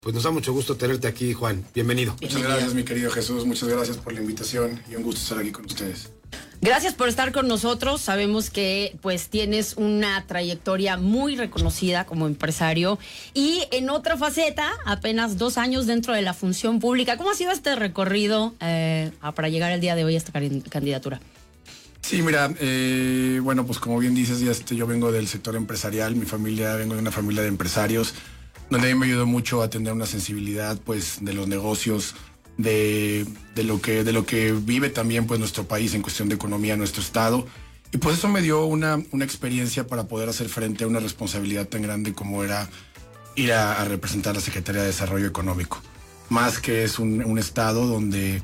Pues nos da mucho gusto tenerte aquí, Juan. Bienvenido. Muchas gracias, mi querido Jesús. Muchas gracias por la invitación y un gusto estar aquí con ustedes. Gracias por estar con nosotros. Sabemos que pues tienes una trayectoria muy reconocida como empresario y en otra faceta, apenas 2 años dentro de la función pública. ¿Cómo ha sido este recorrido para llegar el día de hoy a esta candidatura? Sí, mira, bueno, pues como bien dices, yo vengo del sector empresarial, vengo de una familia de empresarios, donde a mí me ayudó mucho a tener una sensibilidad pues de los negocios, de lo que vive también pues nuestro país en cuestión de economía, nuestro estado, y pues eso me dio una experiencia para poder hacer frente a una responsabilidad tan grande como era ir a representar a la Secretaría de Desarrollo Económico, más que es un estado donde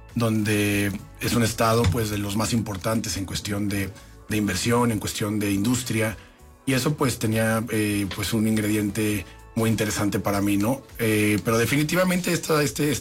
es un estado pues de los más importantes en cuestión de inversión, en cuestión de industria, y eso pues tenía pues un ingrediente muy interesante para mí, ¿no? Pero definitivamente esta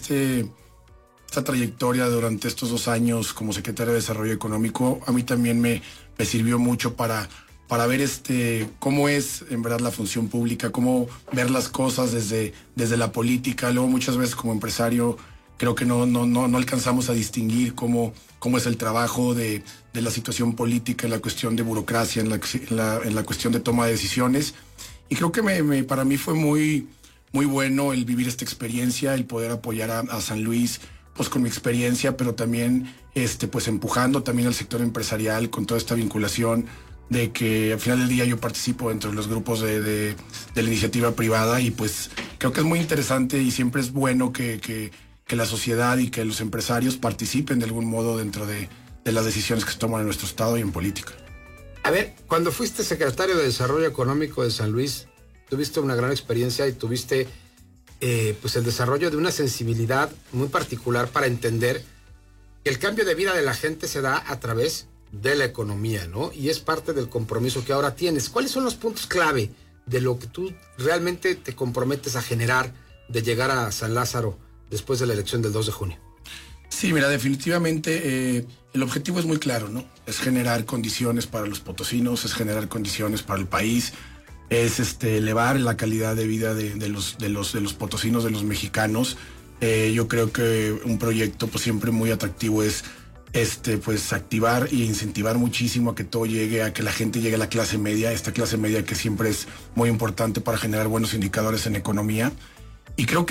trayectoria durante estos 2 años como secretario de Desarrollo Económico a mí también me sirvió mucho para ver cómo es en verdad la función pública, cómo ver las cosas desde la política. Luego muchas veces como empresario creo que no alcanzamos a distinguir cómo es el trabajo de la situación política, en la cuestión de burocracia, en la cuestión de toma de decisiones. Y creo que para mí fue muy, muy bueno el vivir esta experiencia, el poder apoyar a San Luis pues con mi experiencia, pero también pues empujando también al sector empresarial con toda esta vinculación de que al final del día yo participo dentro de los grupos de la iniciativa privada, y pues creo que es muy interesante y siempre es bueno que la sociedad y que los empresarios participen de algún modo dentro de las decisiones que se toman en nuestro estado y en política. A ver, cuando fuiste secretario de Desarrollo Económico de San Luis, tuviste una gran experiencia y tuviste pues el desarrollo de una sensibilidad muy particular para entender que el cambio de vida de la gente se da a través de la economía, ¿no? Y es parte del compromiso que ahora tienes. ¿Cuáles son los puntos clave de lo que tú realmente te comprometes a generar de llegar a San Lázaro después de la elección del 2 de junio? Sí, mira, definitivamente el objetivo es muy claro, ¿no? Es generar condiciones para los potosinos, es generar condiciones para el país, es elevar la calidad de vida de los potosinos, de los mexicanos. Yo creo que un proyecto pues siempre muy atractivo es pues activar e incentivar muchísimo a que todo llegue, a que la gente llegue a la clase media, esta clase media que siempre es muy importante para generar buenos indicadores en economía. Y creo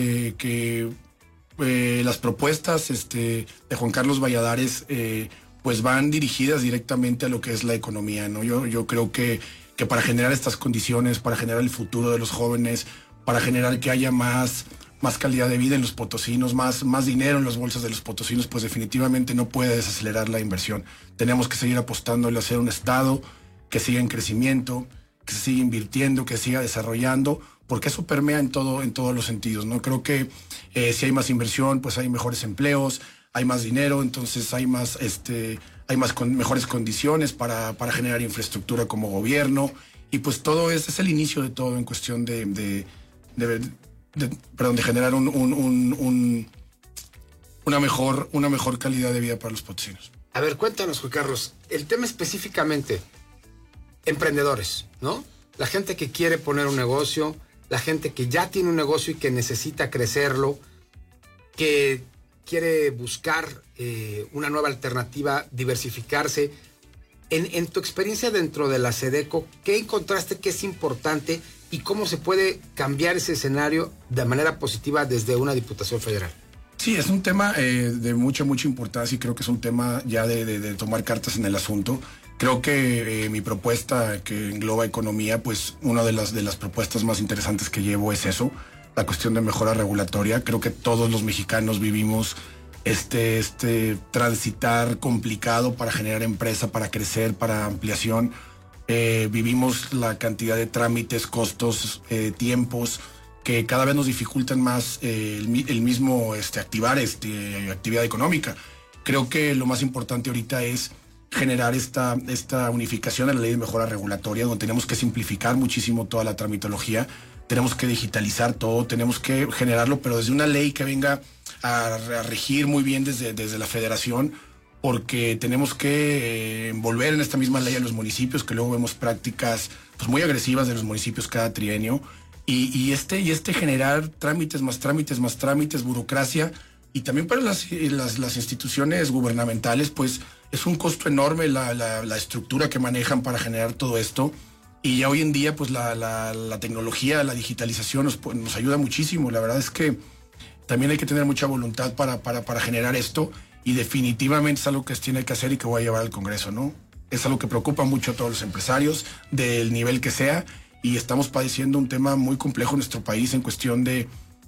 que las propuestas de Juan Carlos Valladares pues van dirigidas directamente a lo que es la economía, ¿no? Yo creo que para generar estas condiciones, para generar el futuro de los jóvenes, para generar que haya más calidad de vida en los potosinos, más dinero en las bolsas de los potosinos, pues definitivamente no puede desacelerar la inversión. Tenemos que seguir apostándole a ser un estado que siga en crecimiento, que se siga invirtiendo, que siga desarrollando, porque eso permea en todos los sentidos, ¿no? Creo que si hay más inversión, pues hay mejores empleos, hay más dinero, entonces hay mejores condiciones para generar infraestructura como gobierno, y pues todo es el inicio de todo en cuestión de generar una mejor calidad de vida para los potosinos. A ver, cuéntanos, Juan Carlos, el tema específicamente, emprendedores, ¿no? La gente que quiere poner un negocio, la gente que ya tiene un negocio y que necesita crecerlo, que quiere buscar una nueva alternativa, diversificarse. En tu experiencia dentro de la SEDECO, ¿qué encontraste que es importante y cómo se puede cambiar ese escenario de manera positiva desde una Diputación Federal? Sí, es un tema de mucha importancia, y creo que es un tema ya de tomar cartas en el asunto. Creo que mi propuesta, que engloba economía, pues una de las propuestas más interesantes que llevo es eso, la cuestión de mejora regulatoria. Creo que todos los mexicanos vivimos transitar complicado para generar empresa, para crecer, para ampliación. Vivimos la cantidad de trámites, costos, tiempos que cada vez nos dificultan más el mismo activar actividad económica. Creo que lo más importante ahorita es generar esta unificación en la ley de mejora regulatoria, donde tenemos que simplificar muchísimo toda la tramitología, tenemos que digitalizar todo, tenemos que generarlo, pero desde una ley que venga a regir muy bien desde la federación, porque tenemos que envolver en esta misma ley a los municipios, que luego vemos prácticas pues muy agresivas de los municipios cada trienio, Y este generar trámites, burocracia, y también para las instituciones gubernamentales, pues es un costo enorme la estructura que manejan para generar todo esto. Y ya hoy en día, pues la tecnología, la digitalización nos ayuda muchísimo. La verdad es que también hay que tener mucha voluntad para generar esto, y definitivamente es algo que se tiene que hacer y que voy a llevar al Congreso, ¿no? Es algo que preocupa mucho a todos los empresarios, del nivel que sea, y estamos padeciendo un tema muy complejo en nuestro país en cuestión de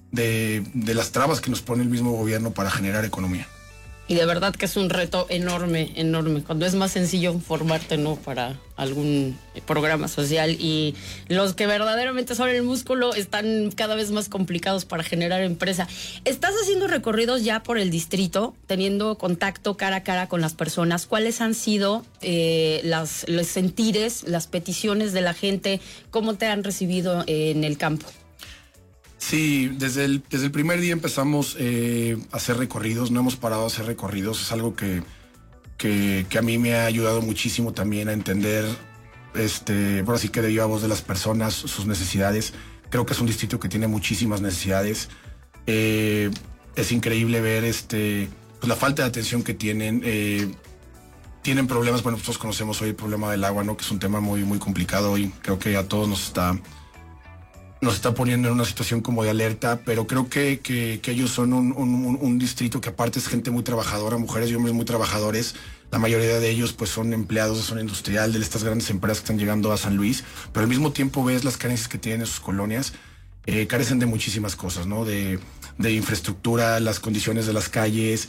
las trabas que nos pone el mismo gobierno para generar economía. Y de verdad que es un reto enorme, enorme. Cuando es más sencillo formarte, ¿no?, para algún programa social, y los que verdaderamente son el músculo están cada vez más complicados para generar empresa. Estás haciendo recorridos ya por el distrito, teniendo contacto cara a cara con las personas. ¿Cuáles han sido los sentires, las peticiones de la gente? ¿Cómo te han recibido en el campo? Sí, desde el primer día empezamos a hacer recorridos, no hemos parado de hacer recorridos. Es algo que a mí me ha ayudado muchísimo también a entender, por así que de viva voz de las personas, sus necesidades. Creo que es un distrito que tiene muchísimas necesidades. Es increíble ver pues la falta de atención que tienen. Tienen problemas, bueno, nosotros conocemos hoy el problema del agua, ¿no?, que es un tema muy, muy complicado, y creo que a todos nos está poniendo en una situación como de alerta, pero creo que ellos son un distrito que aparte es gente muy trabajadora, mujeres y hombres muy trabajadores. La mayoría de ellos pues son empleados de zona industrial, de estas grandes empresas que están llegando a San Luis, pero al mismo tiempo ves las carencias que tienen en sus colonias. Carecen de muchísimas cosas, ¿no? De infraestructura, las condiciones de las calles,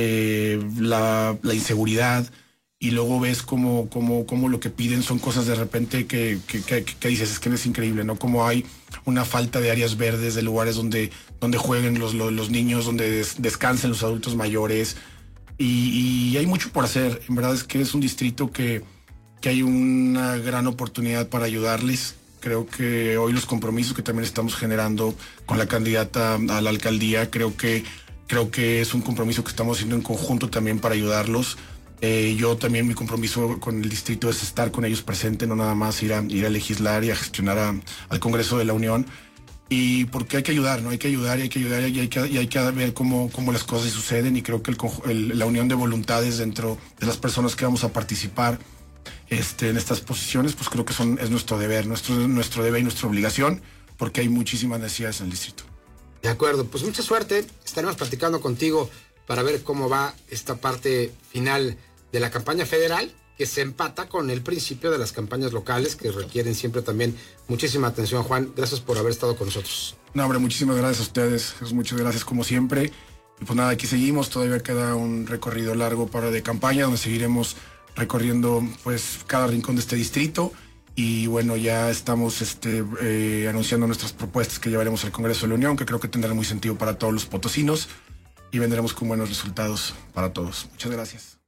la inseguridad. Y luego ves como lo que piden son cosas de repente que dices, es que es increíble, ¿no? Como hay una falta de áreas verdes, de lugares donde jueguen los niños, donde descansen los adultos mayores, y hay mucho por hacer. En verdad es que es un distrito que hay una gran oportunidad para ayudarles. Creo que hoy los compromisos que también estamos generando con la candidata a la alcaldía, creo que es un compromiso que estamos haciendo en conjunto también para ayudarlos. Yo también, mi compromiso con el distrito es estar con ellos presente, no nada más ir a legislar y a gestionar al Congreso de la Unión. Y porque hay que ayudar, ¿no? Hay que ayudar y hay que ver cómo las cosas suceden, y creo que la unión de voluntades dentro de las personas que vamos a participar en estas posiciones, pues creo que es nuestro deber, nuestro deber y nuestra obligación, porque hay muchísimas necesidades en el distrito. De acuerdo, pues mucha suerte. Estaremos platicando contigo para ver cómo va esta parte final de la campaña federal, que se empata con el principio de las campañas locales, que requieren siempre también muchísima atención. Juan, gracias por haber estado con nosotros. No, hombre, muchísimas gracias a ustedes. Muchas gracias como siempre. Y pues nada, aquí seguimos. Todavía queda un recorrido largo de campaña, donde seguiremos recorriendo pues cada rincón de este distrito. Y bueno, ya estamos anunciando nuestras propuestas que llevaremos al Congreso de la Unión, que creo que tendrán muy sentido para todos los potosinos, y vendremos con buenos resultados para todos. Muchas gracias.